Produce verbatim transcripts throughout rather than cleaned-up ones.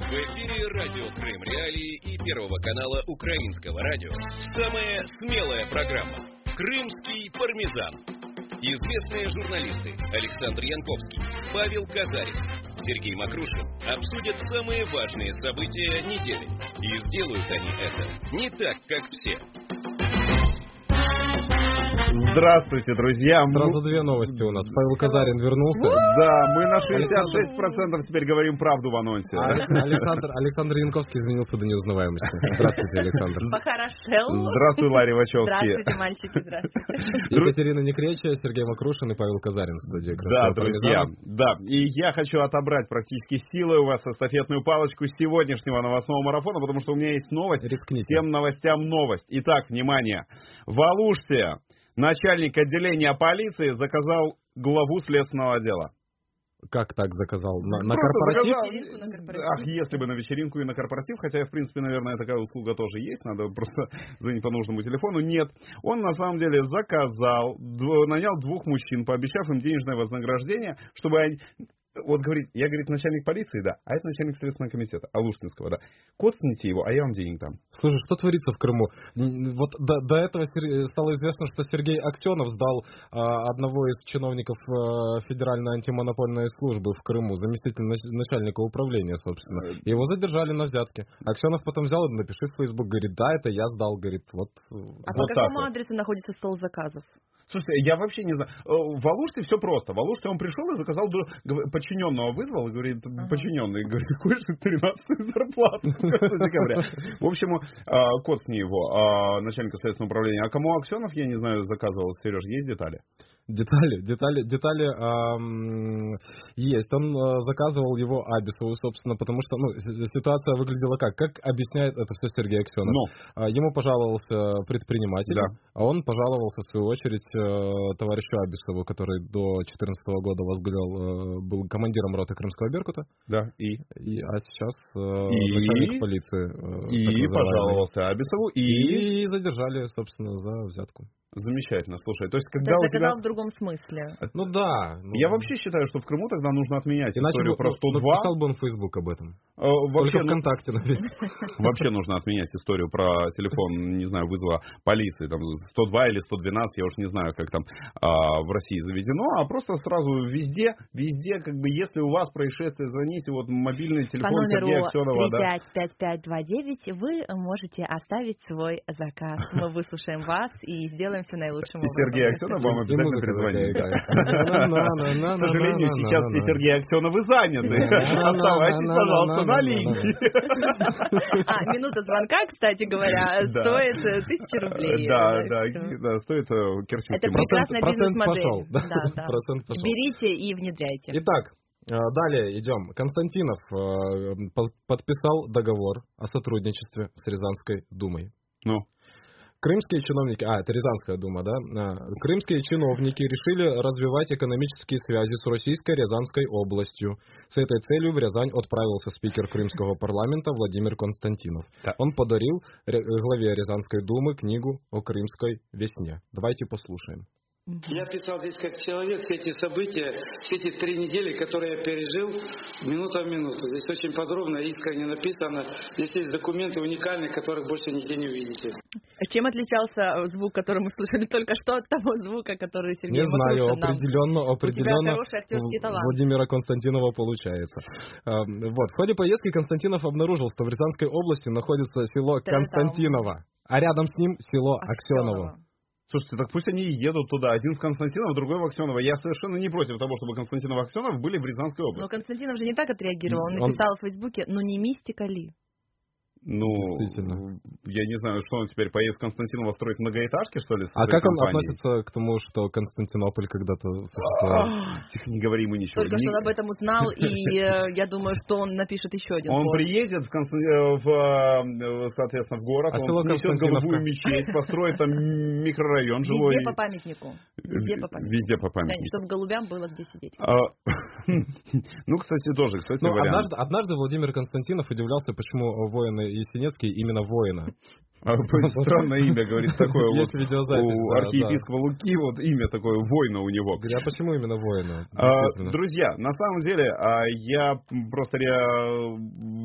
В эфире радио Крым Реалии и Первого канала Украинского радио. Самая смелая программа «Крымский пармезан». Известные журналисты Александр Янковский, Павел Казарин, Сергей Макрушин обсудят самые важные события недели. И сделают они это не так, как все. Здравствуйте, друзья. Сразу две новости у нас. Павел Казарин вернулся. Да, мы на шестьдесят шесть процентов теперь говорим правду в анонсе. А Александр, Александр Янковский изменился до неузнаваемости. Здравствуйте, Александр. Похорошел. Здравствуй, Ларри Вачовский. Здравствуйте, мальчики, здравствуйте. Екатерина Некреча, Сергей Макрушин и Павел Казарин в студии. Да, друзья, да. И я хочу отобрать практически силой у вас эстафетную палочку сегодняшнего новостного марафона, потому что у меня есть новость. Рискните. Всем новостям новость. Итак, внимание. В Алуште начальник отделения полиции заказал главу следственного отдела. Как так заказал? На, на корпоратив? Вечеринку на корпоратив. Ах, если бы на вечеринку и на корпоратив, хотя, в принципе, наверное, такая услуга тоже есть, надо просто звонить по нужному телефону. Нет, он на самом деле заказал, нанял двух мужчин, пообещав им денежное вознаграждение, чтобы они... Вот, говорит, я, говорит, начальник полиции, да, а это начальник Следственного комитета, Алушинского, да. Коцните его, а я вам денег дам. Слушай, что творится в Крыму? Вот до, до этого стало известно, что Сергей Аксенов сдал а, одного из чиновников а, Федеральной антимонопольной службы в Крыму, заместитель начальника управления, собственно. Его задержали на взятке. Аксенов потом взял и напиши в Facebook, говорит, да, это я сдал, говорит, вот. А вот по какому вот. адресу находится стол заказов? Слушайте, я вообще не знаю. В Алуште все просто. В Алуште он пришел и заказал, подчиненного вызвал, и говорит, ага. подчиненный, говорит, хочешь тринадцатую зарплату с декабря. В общем, коцни его, начальника следственного управления. А кому Аксенов, я не знаю, заказывал, Сереж, есть детали? Детали, детали, детали эм, есть. Он э, заказывал его Абисову, собственно, потому что ну, ситуация выглядела как? Как объясняет это все Сергей Аксенов? Но. Ему пожаловался предприниматель, да. а он пожаловался, в свою очередь, э, товарищу Абисову, который до две тысячи четырнадцатого года возглавлял, э, был командиром роты Крымского Беркута. Да, и? и а сейчас э, и? начальник полиции. Э, и пожаловался Абисову, и... и задержали, собственно, за взятку. Замечательно, слушай, то есть когда ты у тебя... в другом смысле. Ну да. Ну... Я вообще считаю, что в Крыму тогда нужно отменять Иначе историю бы, про сто два. Написал бы он в Facebook об этом. Э, вообще, Только ВКонтакте, наверное. Вообще нужно отменять историю про телефон, не знаю, вызова полиции, там сто два или сто двенадцать, я уж не знаю, как там а, в России заведено, а просто сразу везде, везде, как бы, если у вас происшествие, звоните, вот мобильный телефон Сергея Аксенова. По номеру три пять пять пять два девять вы можете оставить свой заказ. Мы выслушаем вас и сделаем все наилучшим образом. Сергей Аксенов вам обязательно перезвонит. К сожалению, сейчас все Сергеи Аксеновы заняты. Оставайтесь, пожалуйста, на линии. А, минута звонка, кстати говоря, стоит тысячу рублей. Да, да, стоит керченский. Это прекрасная бизнес-модель. Процент пошел. Берите и внедряйте. Итак, далее идем. Константинов подписал договор о сотрудничестве с Рязанской думой. Ну? Крымские чиновники, а, это Рязанская дума, да? Крымские чиновники решили развивать экономические связи с российской Рязанской областью. С этой целью в Рязань отправился спикер Крымского парламента Владимир Константинов. Да. Он подарил главе Рязанской думы книгу о крымской весне. Давайте послушаем. Я писал здесь как человек все эти события, все эти три недели, которые я пережил, минута в минуту. Здесь очень подробно, искренне написано. Здесь есть документы уникальные, которых больше нигде не увидите. Чем отличался звук, который мы слышали только что, от того звука, который Сергей Не знаю, Макрушин нам... определенно, определенно Владимира Константинова получается. Вот. В ходе поездки Константинов обнаружил, что в Рязанской области находится село Константиново, а рядом с ним село Аксеново. Слушайте, так пусть они едут туда. Один в Константиново, другой в Аксеново. Я совершенно не против того, чтобы Константинов и Аксенов были в Рязанской области. Но Константинов же не так отреагировал. Он написал Он... в Фейсбуке, ну не мистика ли? Ну, я не знаю, что он теперь поедет в Константиново строить многоэтажки, что ли? А как компанией? Он относится к тому, что Константинополь когда-то существовал? Тихо, не говори ему ничего. Только что он об этом узнал, и я думаю, что он напишет еще один Он пост. приедет, в, соответственно, в город, а он несет голубую мечеть, построит там микрорайон жилой. Везде по памятнику. Везде по памятнику. Везде по памятнику. Чтобы голубям было где сидеть. Ну, кстати, тоже, кстати, вариант. Однажды Владимир Константинов удивлялся, почему воины Есенинский именно воина. Странное имя, говорит, такое вот у да, архиепископа да. Луки, вот имя такое, воина у него. А почему именно воина? А, друзья, на самом деле, я просто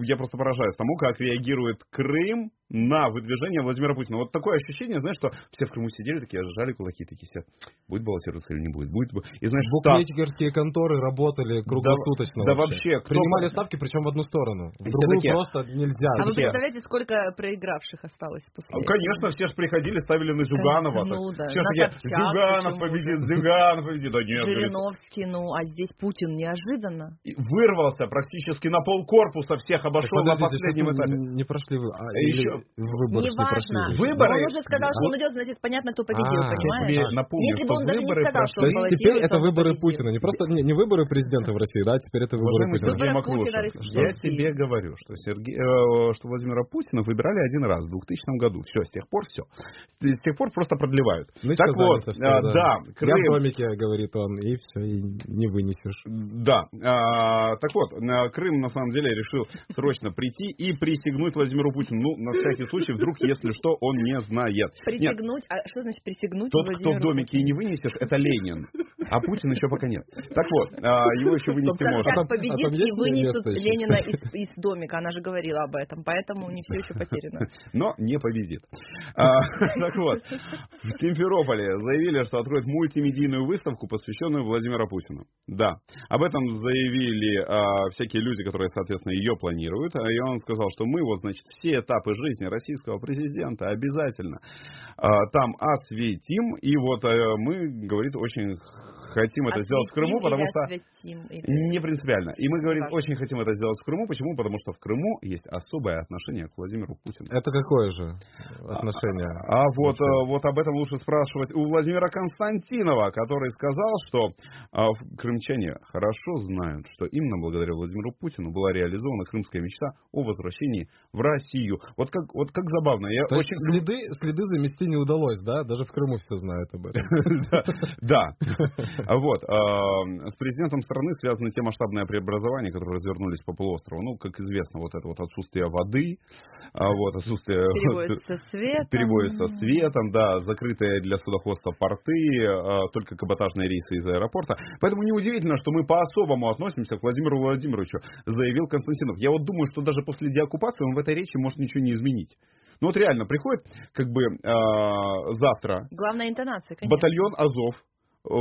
я просто поражаюсь тому, как реагирует Крым на выдвижение Владимира Путина. Вот такое ощущение, знаешь, что все в Крыму сидели, такие, сжали кулаки, такие сидят. Будет баллотироваться или не будет? Будет. И знаешь, букмекерские конторы работали круглосуточно. Да, да вообще. Кто принимали ставки, причем в одну сторону. В и другую такие, просто нельзя. А вы представляете, сколько проигравших осталось после этого? Конечно, все же приходили, ставили на Зюганова. Ну да, сейчас на такие, Собчак, Зюганов победит, Зюганов победит. Да нет, Жириновский, ну, а здесь Путин неожиданно. И вырвался практически на полкорпуса, всех обошел на последнем этапе. Не прошли вы. А, еще выборы не важно. Выборы. Он уже сказал, что он идет, значит, понятно, кто победил, А, понимаешь? Я напомню, Если бы что он даже не выборы сказал, что То он есть баллотируется, теперь это он выборы победил. Путина, не просто не, не выборы президента в России, да, теперь это выборы Уважаемый Путина. Сергей Выборы Макрушин, Путина я России. тебе говорю, что, Сергей, э, что Владимира Путина выбирали один раз в двухтысячном году. Все, с тех пор все. С тех пор просто продлевают. Нычка так вот, занята, все, э, да. да, Крым... Я в домике, говорит он, и все, и не вынесешь. Да, а, так вот, Крым на самом деле решил срочно прийти и присягнуть Владимиру Путину. Ну, на всякий случай, вдруг, если что, он не знает. Присягнуть? А что значит присягнуть Тот, Владимиру кто в домике и не вынесешь, это Ленин. А Путин еще пока нет. Так вот, а, его еще вынести можно. Собчак А там победит есть и вынесут место еще? Ленина из, из домика. Она же говорила об этом, поэтому не все еще потеряно. Но не победит. А, так вот, в Симферополе заявили, что откроют мультимедийную выставку, посвященную Владимиру Путину. Да, об этом заявили а, всякие люди, которые, соответственно, ее планируют. И он сказал, что мы, вот, значит, все этапы жизни российского президента обязательно а, там осветим. И вот а, мы, говорит, очень хотим это сделать в Крыму, потому что... Осветим, или... Не принципиально. И мы говорим, Важно. очень хотим это сделать в Крыму. Почему? Потому что в Крыму есть особое отношение к Владимиру Путину. Это какое же отношение? А, а вот, а, вот об этом лучше спрашивать у Владимира Константинова, который сказал, что а, крымчане хорошо знают, что именно благодаря Владимиру Путину была реализована крымская мечта о возвращении в Россию. Вот как, вот как забавно. Я То очень... есть следы, следы замести не удалось, да? Даже в Крыму все знают об этом. Да. Вот. С президентом страны связаны те масштабные преобразования, которые развернулись по полуострову. Ну, как известно, вот это вот отсутствие воды, вот, отсутствие... Перебои со светом. Перебои со светом, да, закрытые для судоходства порты, только каботажные рейсы из аэропорта. Поэтому неудивительно, что мы по-особому относимся к Владимиру Владимировичу, заявил Константинов. Я вот думаю, что даже после деоккупации он в этой речи может ничего не изменить. Ну вот реально, приходит как бы э, завтра Главная интонация, конечно. батальон Азов в,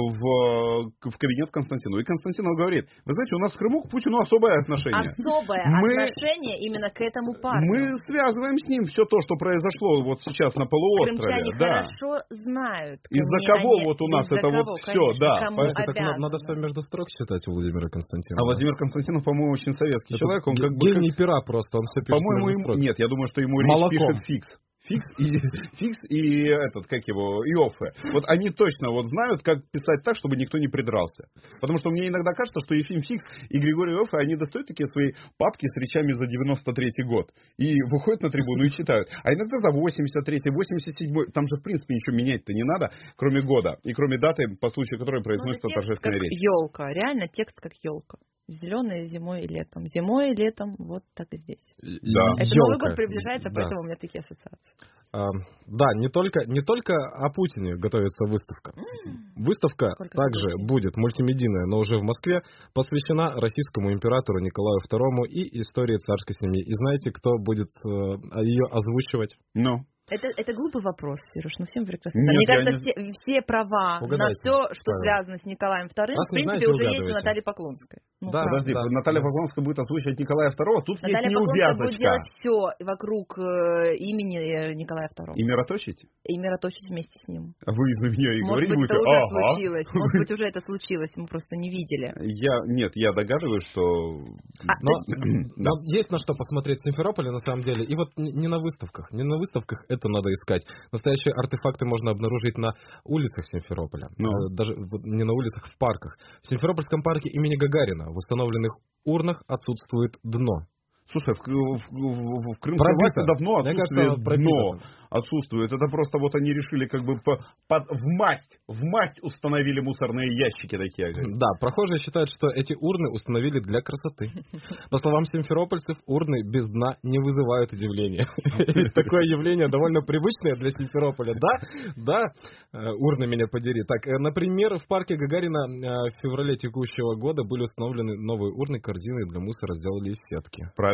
в кабинет Константину. И Константинов говорит, вы знаете, у нас в Крыму к Путину особое отношение. Особое мы, отношение именно к этому парню. Мы связываем с ним все то, что произошло вот сейчас на полуострове. Крымчане да. хорошо знают. Из-за кого они, вот у нас это кого, вот конечно, все, да. Кому Это так обязаны. надо что между строк читать у Владимира Константинова. А Владимир Константинов, по-моему, очень советский Это человек. Он как бы, гений как, пера просто, он все пишет по-моему, между ему, строк. нет, я думаю, что ему Молоком. речь пишет Фикс. Фикс и, Фикс и этот, как его, Иоффе. Вот они точно вот знают, как писать так, чтобы никто не придрался. Потому что мне иногда кажется, что Ефим Фикс и Григорий Иоффе, они достают такие свои папки с речами за девяносто третий год. И выходят на трибуну и читают. А иногда за восемьдесят третий, восемьдесят седьмой. Там же, в принципе, ничего менять-то не надо, кроме года. И кроме даты, по случаю которой произносится ну, торжественная как речь. Елка. Реально текст как елка. Зеленый зимой и летом. Зимой и летом, вот так и здесь. Да. Это Ёлка. Новый год приближается, Да. поэтому у меня такие ассоциации. А, да, не только, не только о Путине готовится выставка. Выставка Сколько также событий. будет мультимедийная, но уже в Москве, посвящена российскому императору Николаю второму и истории царской семьи. И знаете, кто будет э, ее озвучивать? Ну. Это, это глупый вопрос, Сереж, ну всем прекрасно. Нет, Мне я кажется, не- все, все права Угадайте, на все, что Павел. связано с Николаем вторым, Раз в не принципе, знаете, уже есть у угадывайте. Натальи Поклонской. Ну, Да. правда. Подожди, да. Наталья Поклонская будет озвучивать Николая второго. Тут Наталья есть Поклонская будет неувязочка. делать все вокруг э, имени э, Николая второго. И мироточить? И мироточить вместе с ним. А вы из-за меня и Может говорить быть, будете? это уже Ага. случилось. Может быть, уже это случилось, мы просто не видели. Я, нет, я догадываюсь, что... А, Но, то есть- но есть на что посмотреть в Симферополе, на самом деле. И вот не не на выставках. Не на выставках это надо искать. Настоящие артефакты можно обнаружить на улицах Симферополя. Ну. Э, Даже вот не на улицах, в парках. В Симферопольском парке имени Гагарина в установленных урнах отсутствует дно. Слушай, в, в, в, в крымской Пробито. власти давно Мне отсутствует кажется, пробито дно. там. Отсутствует. Это просто вот они решили как бы по, под, в масть, в масть установили муторные ящики такие. Да, прохожие считают, что эти урны установили для красоты. По словам симферопольцев, урны без дна не вызывают удивления. Такое явление довольно привычное для Симферополя. Да, да, э, урны меня подери. Так, э, например, в парке Гагарина э, в феврале текущего года были установлены новые урны, корзины для мусора сделали из сетки. Правильно.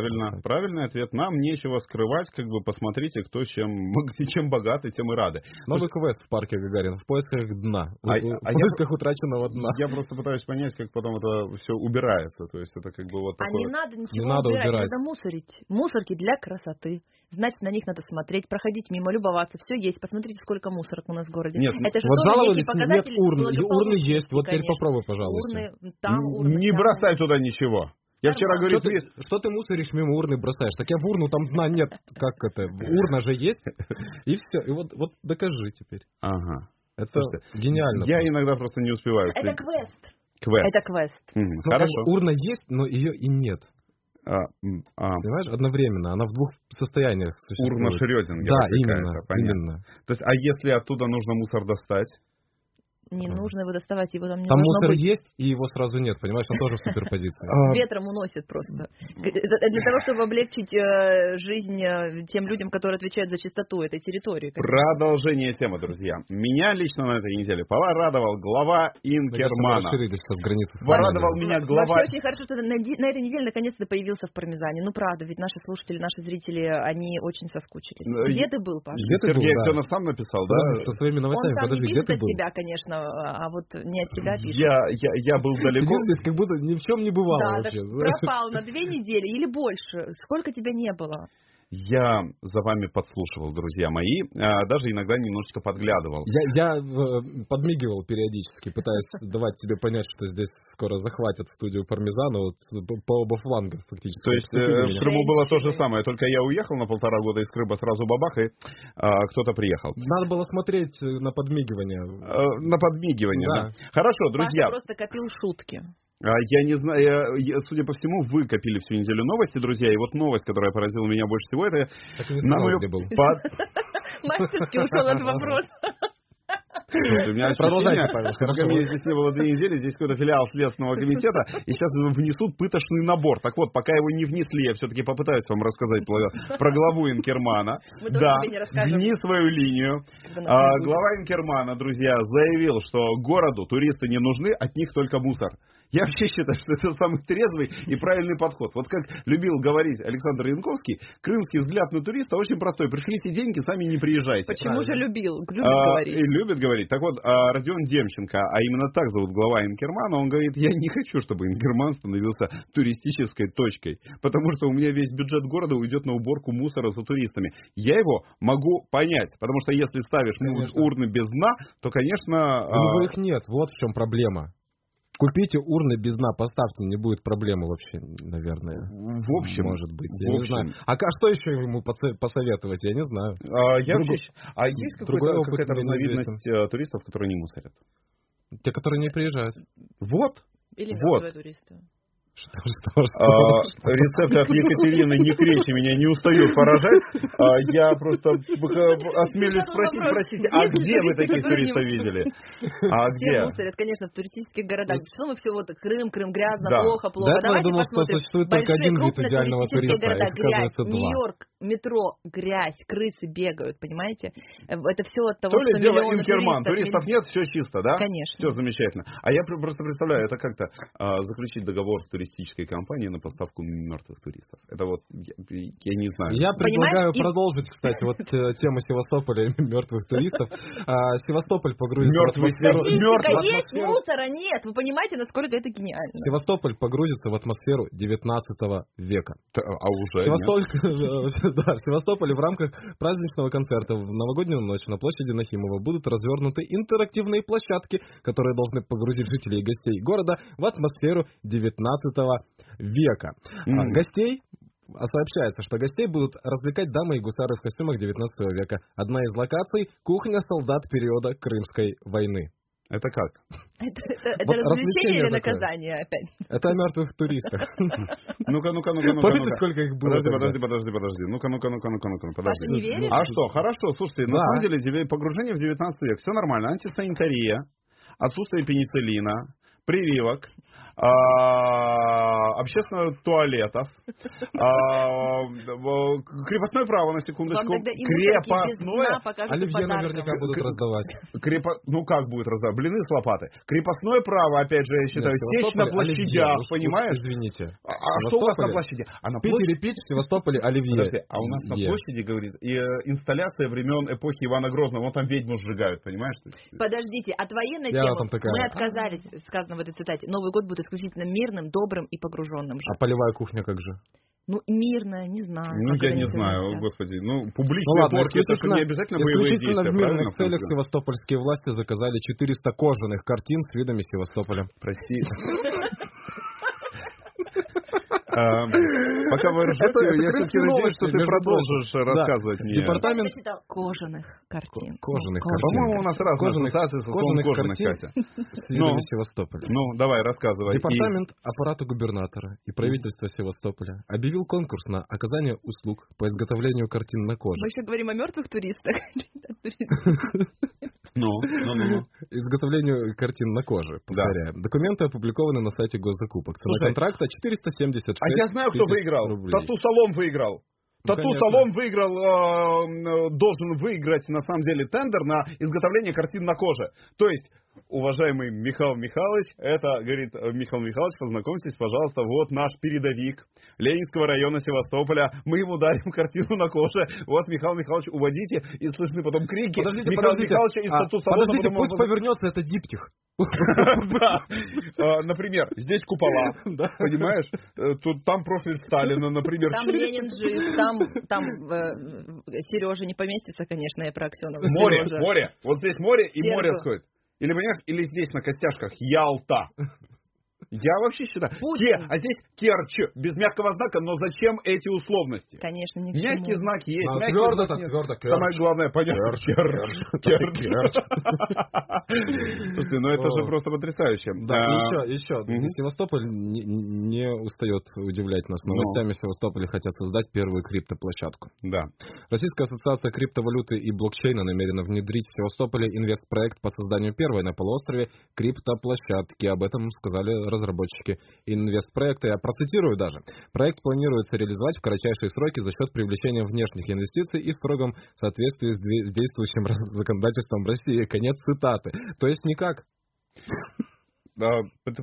Правильно, Так. правильный ответ. Нам нечего скрывать, как бы посмотрите, кто чем, чем богаты, тем и рады. Новый квест в парке Гагарина в поисках дна. А- в а поисках утраченного дна. Я просто пытаюсь понять, как потом это все убирается. То есть это как бы вот А такое... не надо ничего Не надо убирать, убирать. надо мусорить. Мусорки для красоты. Значит, на них надо смотреть, проходить мимо, любоваться. Все есть. Посмотрите, сколько мусорок у нас в городе. Нет, это же Вот тоже жаловались, некий показатель нет урны. И урны благополучности, есть. Вот теперь конечно. попробуй, пожалуйста. Урны, там урны. Не там. бросай туда ничего. Я вчера Нормально. говорю, Что ты, тебе- что ты мусоришь мимо урны бросаешь? Так я в урну, там дна нет. Как это? Урна же есть. И все. И вот, вот докажи теперь. Ага. Это Слушайте, гениально. Я просто. иногда просто не успеваю. Это встретить. квест. Квест. Это квест. Мгм, Ну, как Хорошо. бы урна есть, но ее и нет. А, м, а, Понимаешь? Одновременно. Она в двух состояниях существует. урна Шрёдингера Да, какая-то, именно. понятно. именно. То есть, а если оттуда нужно мусор достать? Не нужно его доставать, его там не Там должно мусор быть. есть, и его сразу нет, понимаешь? Он тоже в суперпозиции. А, Ветром уносит просто. Г- это Для того, чтобы облегчить э, жизнь э, тем людям, которые отвечают за чистоту этой территории. конечно. Продолжение темы, друзья. Меня лично на этой неделе порадовал глава Инкермана. Расширились сейчас границы. Порадовал страны. меня глава... Вообще очень хорошо, что на, ди- на этой неделе наконец-то появился в Пармезане. Ну, правда, ведь наши слушатели, наши зрители, они очень соскучились. Ну, Где и- ты был, Паша? Где ты Сергей был, да? Аксенов сам написал, да? Подожди, со своими Он новостями, там подожди, не где пишет ты от был? себя, конечно, а вот не от себя пишет. Я, я, я был далеко. Сидел здесь, как будто ни в чем не бывало Да, вообще. так пропал на две недели или больше. Сколько тебя не было? Я за вами подслушивал, друзья мои, а, даже иногда немножечко подглядывал. Я, я э, подмигивал периодически, пытаясь давать тебе понять, что здесь скоро захватят студию Пармезана вот, по оба фланга фактически. То есть э, Обступили в меня. Крыму было то же Женщины. самое, только я уехал на полтора года из Крыма, сразу бабах, и а, кто-то приехал. Надо было смотреть на подмигивание. Э, на подмигивание, да. Да. Хорошо, друзья. Паша просто копил шутки. А, Я не знаю, я- я- судя по всему, вы копили всю неделю новости, друзья, и вот новость, которая поразила меня больше всего, это Так и не на сказал, мою где был. под- Мастерски ушел от вопроса. Слушай, у меня Продолжайте, ощущение, Павел, что хорошо. пока меня здесь не было две недели, здесь какой-то филиал Следственного комитета, и сейчас внесут пыточный набор. Так вот, пока его не внесли, я все-таки попытаюсь вам рассказать про, про главу Инкермана. Мы тоже Да, тебе не расскажем. гни свою линию. Когда нас А, не будет. глава Инкермана, друзья, заявил, что городу туристы не нужны, от них только мусор. Я вообще считаю, что это самый трезвый и правильный подход. Вот как любил говорить Александр Янковский, крымский взгляд на туриста очень простой. Пришлите деньги, сами не приезжайте. Почему же любил? Любит А, говорить. и любит говорить. Так вот, а, Родион Демченко, а именно так зовут глава Инкермана, он говорит, я не хочу, чтобы Инкерман становился туристической точкой, потому что у меня весь бюджет города уйдет на уборку мусора за туристами. Я его могу понять, потому что если ставишь ну, Конечно. урны без дна, то, конечно... У него а, их нет, вот в чем проблема. Купите урны без дна, поставьте, не будет проблемы вообще, наверное. в общем, Может быть, в я не общем. знаю. А ка- что еще ему посе- посоветовать, я не знаю. а, я Друго- вообще- а есть другой какой-то- опыт какая-то мне разновидность э, туристов, которые не мусорят? Те, которые не приезжают. Вот. Или вот. мертвые туристы. Что, что, что? А, рецепты от Екатерины Некречи меня не устают поражать. А, я просто б- осмелюсь спросить, простите, а Есть ли где вы туристы, таких которые не туристов видели? А Все где? мусорят, конечно, в туристических городах. Что мы все вот Крым, Крым грязно, Да. плохо, плохо. До этого я Давайте думал, что посмотрим. существует только Большие, один вид крупные идеального туристические туриста, а города, их, грязь, оказывается, два. Нью-Йорк, метро, грязь, крысы бегают, понимаете? Э, Это все от того, То ли что дело миллионы Инкерман, туристов туристов. нет, все чисто, да? Конечно. Все замечательно. А я пр- просто представляю, это как-то а, заключить договор с туристической компанией на поставку мертвых туристов. Это вот, я, я не знаю. Я предлагаю Понимаешь, и- продолжить, кстати, вот э, тему Севастополя и мертвых туристов. А, Севастополь погрузится в Мертвый атмосферу... Севастополь. Статистика Мертвых есть, атмосферу- мусора нет. Вы понимаете, насколько это гениально? Севастополь погрузится в атмосферу девятнадцатого века. Т- А уже Севастополь, да, в Севастополе в рамках праздничного концерта в новогоднюю ночь на площади Нахимова будут развернуты интерактивные площадки, которые должны погрузить жителей и гостей города в атмосферу девятнадцатого века. А Мгм. гостей а сообщается, что гостей будут развлекать дамы и гусары в костюмах девятнадцатого века. Одна из локаций – кухня солдат периода Крымской войны. Это как? Это, это- это Вот развлечение развлечение или такое. наказание опять? Это о мертвых туристах. Ну-ка, ну-ка, ну-ка, ну-ка. Помните, ну-ка. сколько их было? Подожди, тогда? подожди, подожди, подожди. Ну-ка, ну-ка, ну-ка, ну-ка, ну-ка, подожди. Паша, не веришь? А что, хорошо, слушайте, на Да. самом деле деве- погружение в девятнадцатый век, все нормально. Антисанитария, отсутствие пенициллина, прививок, общественных туалетов, крепостное право, на секундочку, крепостное... Оливье наверняка будут раздавать. Крепо... Ну как будет раздавать? Блины с лопаты. Крепостное право, опять же, я считаю, сечь на площадях, понимаешь? Извините. А, а что у вас на площади? А на Питере пить, в Севастополе оливье. Подожди, а у нас на площади, говорит, и э, инсталляция времен эпохи Ивана Грозного, вон там ведьму сжигают, понимаешь? Подождите, от военной темы мы отказались, сказано в этой цитате. Новый год будет исключительно мирным, добрым и погруженным. А полевая кухня как же? Ну, мирная, не знаю. Ну, я не знаю, господи. Ну, публичные ну, порки, это не обязательно боевые действия. Исключительно в мирных целях севастопольские власти заказали четыреста кожаных картин с видами Севастополя. Прости. Пока вы ржете, я все-таки надеюсь, что ты продолжишь рассказывать мне. Департамент кожаных картин. Кожаных картин. По-моему, у нас разные ассоциации со словом кожаных, Катя. С видами Севастополя. Ну, давай, рассказывай. Департамент аппарата губернатора и правительства Севастополя объявил конкурс на оказание услуг по изготовлению картин на коже. Мы еще говорим о мертвых туристах. Ну, ну, ну. Изготовлению картин на коже, повторяю. Да. Документы опубликованы на сайте госзакупок. Цена контракта четыреста семьдесят шесть А я знаю, кто выиграл. Тату-салон выиграл. Ну, Тату-салон выиграл, э, должен выиграть, на самом деле, тендер на изготовление картин на коже. То есть, уважаемый Михаил Михайлович, это, говорит Михаил Михайлович, познакомьтесь, пожалуйста, вот наш передовик Ленинского района Севастополя. Мы ему дарим картину на коже. Вот, Михаил Михайлович, уводите. И слышны потом крики. Подождите, Михаила подождите. Михайловича из а, тату-салона. Подождите, пусть он... повернется, это диптих. Например, здесь купола, понимаешь? Тут там профиль Сталина, например. Там Ленин жив, там там Сережа не поместится, конечно, я про Аксенова. Море, море. Вот здесь море и море сходит. Или, или здесь на костяшках Ялта. Я вообще считаю. Ке, а здесь Керчь, без мягкого знака, но зачем эти условности? Конечно, не мягкий знак есть, а, мягкий твердо знак так, нет. Твердо, Самое главное понять. Керчь. Слушайте, ну это же просто потрясающе. Да, еще, еще. Севастополь не устает удивлять нас. Новостями Севастополя хотят создать первую криптоплощадку. Да. Российская ассоциация криптовалюты и блокчейна намерена внедрить в Севастополе инвестпроект по созданию первой на полуострове криптоплощадки. Об этом сказали разработчики инвестпроекта. Я процитирую даже. Проект планируется реализовать в кратчайшие сроки за счет привлечения внешних инвестиций и в строгом соответствии с, с действующим законодательством России. Конец цитаты. То есть никак. Да,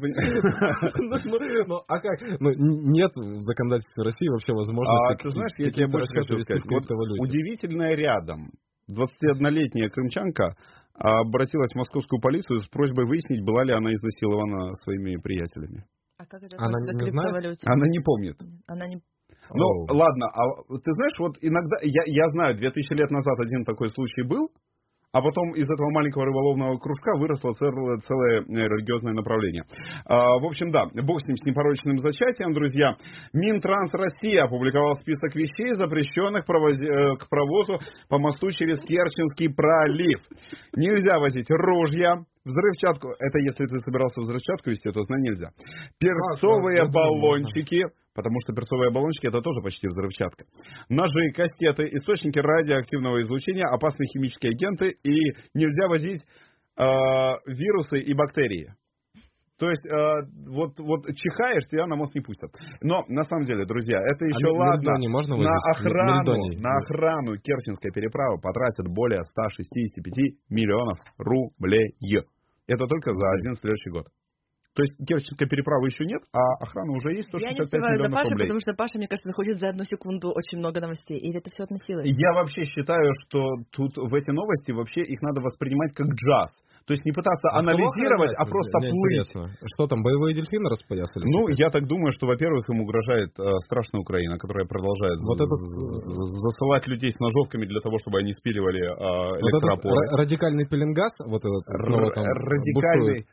ну, а как? Ну, нет в законодательстве России вообще возможности... А ты знаешь, я тебе больше хочу сказать. Удивительное рядом. двадцатиоднолетняя крымчанка обратилась в московскую полицию с просьбой выяснить, была ли она изнасилована своими приятелями. А как это она не знает? Она не помнит. Она не... Ну, oh. ладно, а ты знаешь, вот иногда, я, я знаю, две тысячи лет назад один такой случай был, а потом из этого маленького рыболовного кружка выросло целое, целое религиозное направление. А, в общем, да, бог с ним, с непорочным зачатием, друзья. Минтранс России опубликовал список вещей, запрещенных провози, к провозу по мосту через Керченский пролив. Нельзя возить ружья, взрывчатку, это если ты собирался взрывчатку везти, то знай нельзя. Перцовые а, баллончики, потому что перцовые баллончики это тоже почти взрывчатка. Ножи, кастеты, источники радиоактивного излучения, опасные химические агенты и нельзя возить э, вирусы и бактерии. То есть, э, вот, вот чихаешь, тебя на мост не пустят. Но, на самом деле, друзья, это еще а ладно. Можно на охрану, на охрану Керченской переправы потратят более ста шестидесяти пяти миллионов рублей. Это только за один следующий год. То есть Керченской переправы еще нет, а охрана уже есть сто шестьдесят пять миллионов рублей. Я не успеваю за Пашей, потому что Паша, мне кажется, заходит за одну секунду очень много новостей. Или это все относилось? Я вообще считаю, что тут в эти новости вообще их надо воспринимать как джаз. То есть не пытаться а анализировать, а просто мне плыть. Интересно. Что там, боевые дельфины распоясались? Ну, я так думаю, что, во-первых, им угрожает э, страшная Украина, которая продолжает вот этот... засылать людей с ножовками для того, чтобы они спиливали э, электропоры. Вот радикальный пеленгаз, вот этот снова там радикальный,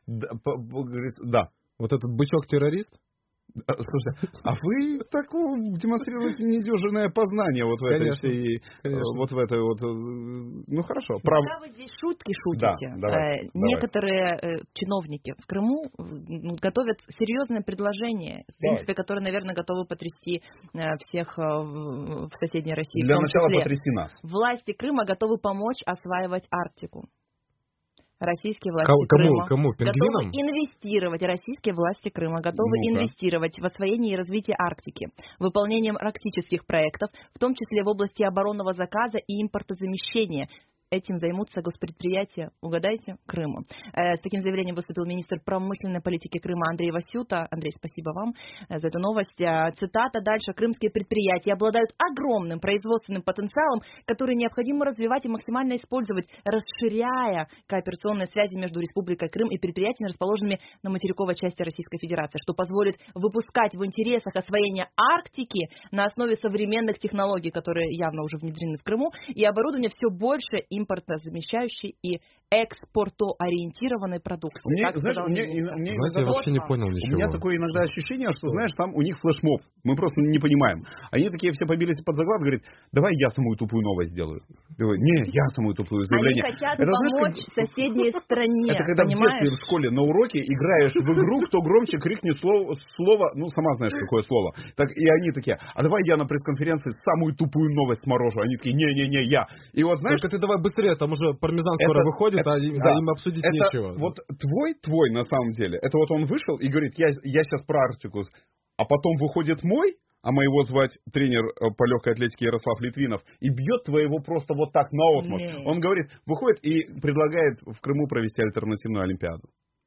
да. Вот этот бычок-террорист? Слушайте, а вы так демонстрируете недюжинное познание вот в этой всей, вот в этой вот, ну хорошо. Прав... Когда вы здесь шутки шутите, да, давайте, э, некоторые э, чиновники в Крыму готовят серьезное предложение, в принципе, которое, наверное, готовы потрясти э, всех э, в соседней России. Для в том начала числе. потрясти нас. Власти Крыма готовы помочь осваивать Арктику. Российские власти Кому, Крыма кому? Пингвинам? готовы инвестировать, российские власти Крыма готовы Ну-ка. инвестировать в освоение и развитие Арктики, выполнением арктических проектов, в том числе в области оборонного заказа и импортозамещения. Этим займутся госпредприятия, угадайте, Крыма. Э, с таким заявлением выступил министр промышленной политики Крыма Андрей Васюта. Андрей, спасибо вам э, за эту новость. Э, цитата дальше. Крымские предприятия обладают огромным производственным потенциалом, который необходимо развивать и максимально использовать, расширяя кооперационные связи между Республикой Крым и предприятиями, расположенными на материковой части Российской Федерации, что позволит выпускать в интересах освоения Арктики на основе современных технологий, которые явно уже внедрены в Крыму, и оборудования все больше и импортозамещающей и экспортоориентированной продукции. Мне, Так знаешь, сказал мне, министр. мне Знаете, я иногда- вообще не понял У ничего. меня такое иногда ощущение, что, знаешь, там у них флешмоб. Мы просто не понимаем. Они такие все побились под заклад, говорят, давай я самую тупую новость сделаю. Давай, не, я самую тупую заявление. Они хотят Это, знаешь, помочь как- соседней стране, Это когда в понимаешь? детстве в школе на уроке играешь в игру, кто громче крикнет слово, слово, ну, сама знаешь, какое слово. Так, и они такие, а давай я на пресс-конференции самую тупую новость морожу. Они такие, не-не-не, я. И вот, знаешь, Только ты давай быстрее, там уже пармезан скоро Это- выходит, это- а им, да. им обсудить это нечего. вот твой, твой на самом деле, это вот он вышел и говорит, я, я сейчас про Арктику, а потом выходит мой, а моего звать тренер э, по легкой атлетике Ярослав Литвинов, и бьет твоего просто вот так наотмашь. Нет. Он говорит, выходит и предлагает в Крыму провести альтернативную Олимпиаду.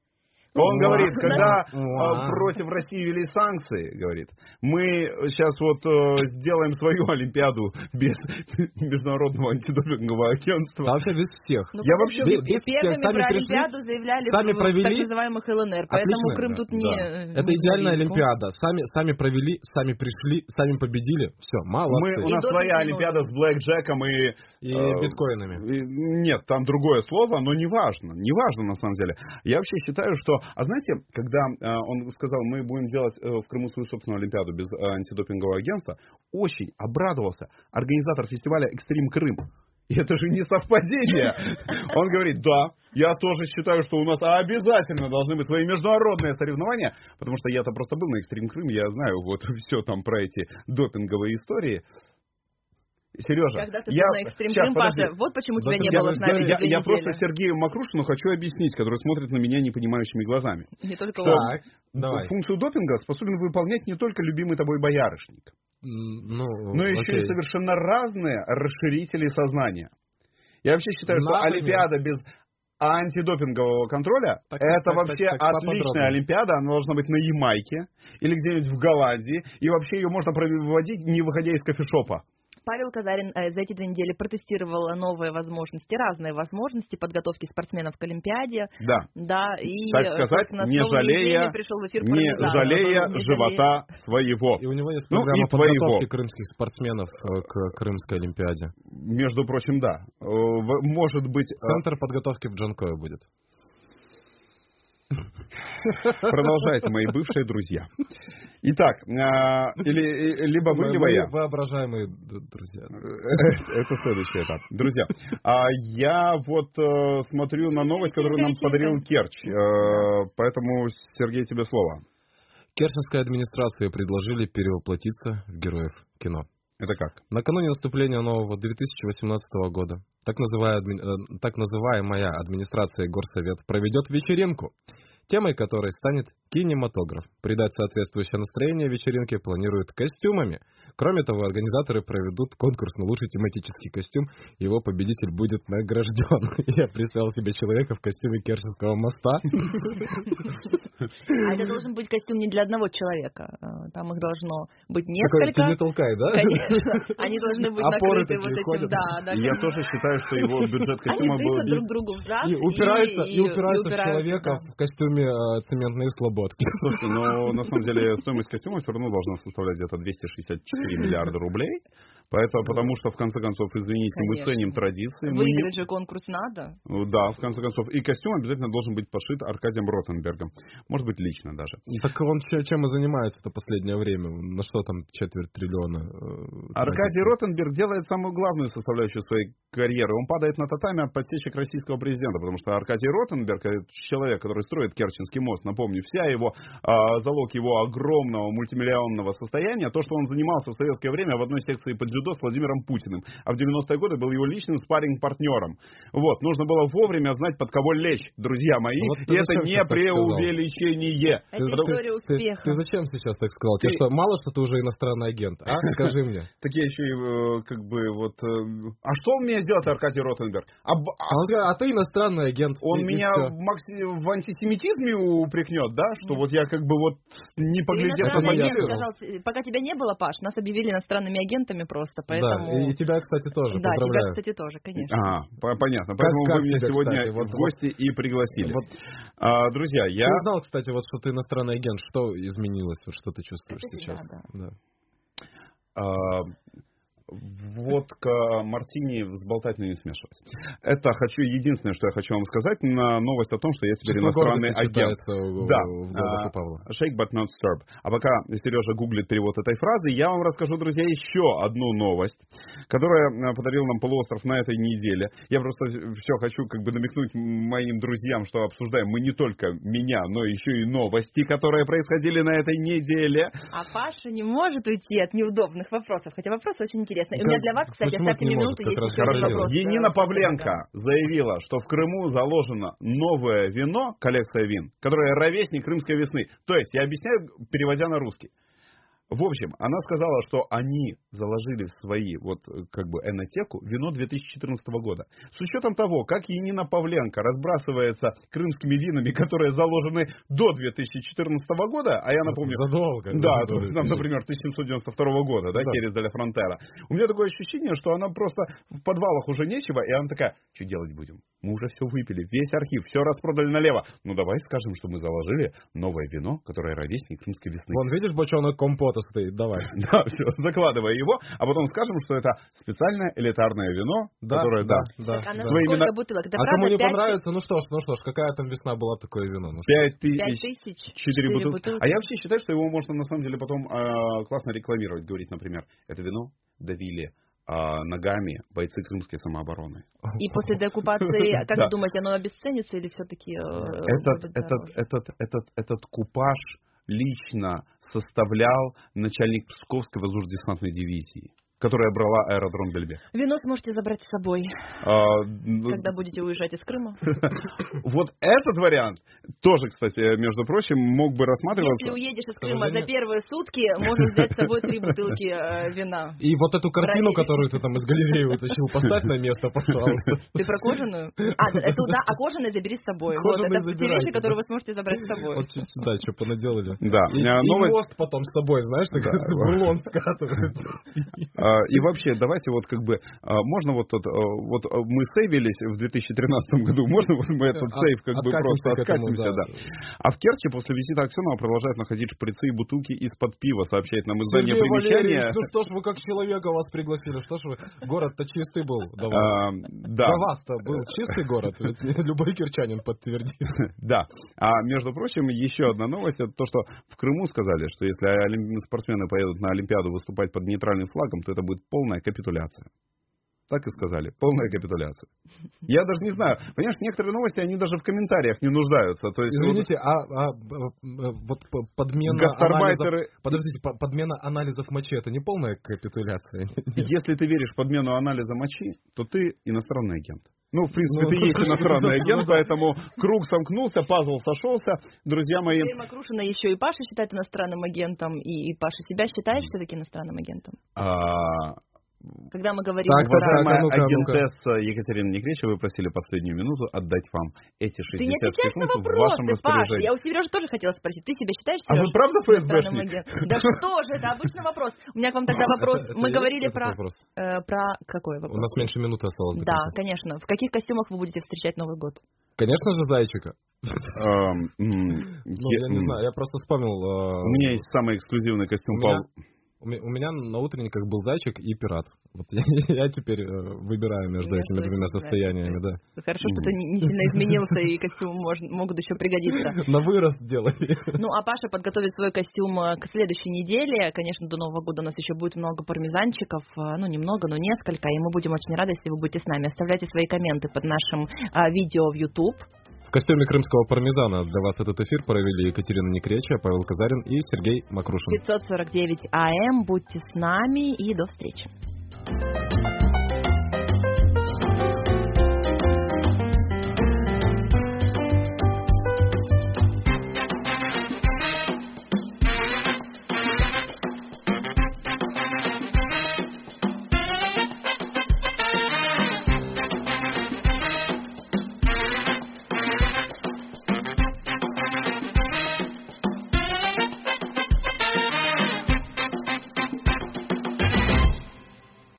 Он говорит, когда э, против России ввели санкции, говорит, мы сейчас вот э, сделаем свою Олимпиаду без международного антидопингового агентства. Да, вообще без всех. Ну, Я подожди, вообще- без- без всех первыми сами про пришли, Олимпиаду заявляли сами в, провели. в так называемых ЛНР, поэтому Отлично, Крым да, тут да. не... Это не идеальная новинка. Олимпиада. Сами, сами провели, сами пришли, сами победили. Все, молодцы. Мы, у И нас допинг своя не Олимпиада с блэкджеком и... И э, биткоинами. и- Нет, там другое слово, но неважно. Неважно на самом деле. Я вообще считаю, что... А знаете, когда э, он сказал, мы будем делать э, в Крыму свою собственную Олимпиаду без э, антидопингового агентства, очень обрадовался организатор фестиваля «Экстрим Крым». И это же не совпадение. Он говорит, да, я тоже считаю, что у нас обязательно должны быть свои международные соревнования, потому что я-то просто был на «Экстрим Крым», я знаю вот все там про эти допинговые истории. Сережа, Когда ты я... был на Экстрим Сейчас, Крым, подожди. Паша, вот почему тебя Да, не Я, было с нами я- две я недели. просто Сергею Макрушину хочу объяснить, который смотрит на меня непонимающими глазами. Не только Что он. Так, давай. функцию допинга способен выполнять не только любимый тобой боярышник, М, Ну, но еще окей. и совершенно разные расширители сознания. Я вообще считаю, что Например? Олимпиада без антидопингового контроля Так, это так, так, вообще так, так, отличная поподробнее. Олимпиада. Она должна быть на Ямайке или где-нибудь в Голландии. И вообще ее можно проводить, не выходя из кофешопа. Павел Казарин э, за эти две недели протестировал новые возможности, разные возможности подготовки спортсменов к Олимпиаде. Да. Да, и, Так э, сказать, собственно, с не новыми жалея, идеями пришел в эфир не Пармезан. жалея Не живота своего. И у него есть Ну, программа и твоего. подготовки крымских спортсменов э, к Крымской Олимпиаде. Между прочим, да. Э, в- Может быть... э, Центр подготовки в Джанкое будет. Продолжайте, мои бывшие друзья. Итак, э, или, и- либо вы, либо Мои я. воображаемые д- друзья. Это следующий этап. Друзья, а я вот э, смотрю на новость, которую нам подарил Керчь. Э, Поэтому, Сергей, тебе слово. Керченской администрации предложили перевоплотиться в героев кино. Это как? Накануне наступления нового две тысячи восемнадцатого года так, называя, адми- э, так называемая администрация Горсовет проведет вечеринку, темой которой станет кинематограф. Придать соответствующее настроение вечеринке планируют костюмами. Кроме того, организаторы проведут конкурс на лучший тематический костюм. Его победитель будет награжден. Я представил себе человека в костюме Керченского моста. А это должен быть костюм не для одного человека. Э, Там их должно быть Такой, несколько. тебе толкай, да? Конечно. Они должны быть Опоры накрыты такие вот этим. ходят. Да, да. И я тоже считаю, что его бюджет Они костюма был... дышат друг другу в зад. И упираются, и, и упираются в упираются, человека да. в костюме э, цементные слободки. Слушайте, но на самом деле стоимость костюма все равно должна составлять где-то двести шестьдесят четыре миллиарда рублей. Поэтому, потому что, в конце концов, извините, мы Конечно. ценим традиции. мы не- Выиграть же конкурс надо. Да, в конце концов. И костюм обязательно должен быть пошит Аркадием Ротенбергом. Может быть, лично даже. Так он че- чем и занимается-то последнее время? На что там четверть триллиона? э, Аркадий тратится? Ротенберг делает самую главную составляющую своей карьеры. Он падает на татами от подсечек российского президента, потому что Аркадий Ротенберг, это человек, который строит Керченский мост, напомню, вся его, а, залог его огромного мультимиллионного состояния, то, что он занимался в советское время в одной секции по дзюдо дзюдо с Владимиром Путиным, а в девяностые годы был его личным спарринг-партнером. Вот, нужно было вовремя знать, под кого лечь, друзья мои, вот и это не преувеличение. Это история успеха. Ты, ты зачем сейчас так сказал? Ты... Тебе что, мало, что ты уже иностранный агент, а? Скажи мне. Так я еще и, как бы, вот... А что он мне сделал, Аркадий Ротенберг? А, а, а ты иностранный агент. Он меня в, в антисемитизме упрекнет, да? Что вот я как бы вот не поглядел... Пока тебя не было, Паш, нас объявили иностранными агентами просто, поэтому... Да, и тебя, кстати, тоже, да, поздравляю. тебя, кстати, тоже, конечно. Ага, понятно. Поэтому как, вы меня тебя, сегодня кстати, в гости вот, и пригласили. Вот, а, друзья, я... Ты узнал, кстати, вот что ты иностранный агент. Что изменилось? Вот что ты чувствуешь это сейчас? Да, да. Да. А, водка мартини взболтать, но не смешивать. Это хочу, единственное, что я хочу вам сказать, на новость о том, что я теперь Чувство иностранный агент. В, да. В Павла. Shake but not stirred. А пока Сережа гуглит перевод этой фразы, я вам расскажу, друзья, еще одну новость, которая подарил нам полуостров на этой неделе. Я просто все хочу как бы намекнуть моим друзьям, что обсуждаем мы не только меня, но еще и новости, которые происходили на этой неделе. А Паша не может уйти от неудобных вопросов, хотя вопросы очень интересные. У меня для вас, кстати, оставьте мне минуту, есть еще один вопрос. Янина Павленко заявила, что в Крыму заложено новое вино, коллекция вин, которое ровесник крымской весны. То есть, я объясняю, переводя на русский. В общем, она сказала, что они заложили в свои, вот, как бы, энотеку вино две тысячи четырнадцатого года. С учетом того, как Янина Павленко разбрасывается крымскими винами, которые заложены до две тысячи четырнадцатого года, а я напомню... Задолго. Да, то, там, например, тысяча семьсот девяносто второго года, да, да. Херес де ла Фронтера. У меня такое ощущение, что она просто в подвалах уже нечего, и она такая, что делать будем? Мы уже все выпили, весь архив, все распродали налево. Ну, давай скажем, что мы заложили новое вино, которое ровесник крымской весны. Вон, видишь, бочонок компота стоит, давай. Да, все, закладывай его, а потом скажем, что это специальное элитарное вино, да, которое, да. да, так, да. Своими на... бутылок? Это а правда, кому не пять... понравится, ну что ж, ну что ж, какая там весна была, такое вино? Ну, пять тысяч, четыре бутылки. бутылки. А я вообще считаю, что его можно на самом деле потом э, классно рекламировать, говорить, например, это вино давили А, ногами бойцы крымской самообороны. И после деоккупации, как вы думаете, оно обесценится или все-таки... Этот, этот, этот, этот, этот купаж лично составлял начальник Псковской воздушно-десантной дивизии, которая брала аэродром Бельбек. Вино сможете забрать с собой, а, когда будете уезжать из Крыма. Вот этот вариант тоже, кстати, между прочим, мог бы рассматриваться. Если уедешь из Крыма за первые сутки, можно взять с собой три бутылки э, вина. И вот эту картину, которую ты там из галереи вытащил, поставь на место, пожалуйста. Ты про кожаную? А, эту, да, а кожаную забери с собой. Вот, это те вещи, которые вы сможете забрать с собой. Вот, да, что понаделали. Да. И, и мост потом с собой, знаешь, так рулон скатывается. И вообще, давайте вот как бы, можно вот тот, вот мы сейвились в две тысячи тринадцатом году, можно вот мы этот сейв как бы просто откатимся, да. А в Керчи после визита Аксенова продолжают находить шприцы и бутылки из-под пива, сообщает нам издание «Примечание». Ну что ж вы как человека вас пригласили, что ж вы, город-то чистый был до вас. А, да. До вас-то был чистый город, ведь любой керчанин подтвердит. Да, а между прочим, еще одна новость, это то, что в Крыму сказали, что если спортсмены поедут на Олимпиаду выступать под нейтральным флагом, то это будет полная капитуляция. Так и сказали. Полная капитуляция. Я даже не знаю. Понимаешь, некоторые новости, они даже в комментариях не нуждаются. То есть, извините, вот, а, а вот подмена анализов... Подождите, подмена анализов мочи, это не полная капитуляция? Если ты веришь в подмену анализа мочи, то ты иностранный агент. Ну, в принципе, ну, ты есть иностранный агент, поэтому круг сомкнулся, пазл сошелся. Друзья мои... Ты Макрушина еще и Паша считает иностранным агентом, и, и Паша себя считаешь все-таки иностранным агентом? А... Когда мы говорим... Так, уважаемая ну-ка, агентесса ну-ка. Екатерина Некречева, вы просили последнюю минуту отдать вам эти шестьдесят секунд в вашем распоряжении. Паш, я у Сережи тоже хотела спросить. Ты себя считаешь, А Сережа, вы правда ФСБшник? Да что же, это обычный вопрос. У меня к вам тогда вопрос. Мы говорили про... Про какой вопрос? У нас меньше минуты осталось. Да, конечно. В каких костюмах вы будете встречать Новый год? Конечно же, зайчика. Ну, я не знаю, я просто вспомнил... У меня есть самый эксклюзивный костюм. У меня на утренниках был зайчик и пират. Вот я, я теперь э, выбираю между этими двумя состояниями, да. Хорошо, что ты не сильно изменился, и костюмы может, могут еще пригодиться. На вырост делали. Ну, а Паша подготовит свой костюм к следующей неделе. Конечно, до Нового года у нас еще будет много пармезанчиков. Ну, немного, но несколько. И мы будем очень рады, если вы будете с нами. Оставляйте свои комменты под нашим а, видео в YouTube. В костюме крымского пармезана для вас этот эфир провели Екатерина Некречева, Павел Казарин и Сергей Макрушин. пятьсот сорок девять АМ. Будьте с нами и до встречи. Крым.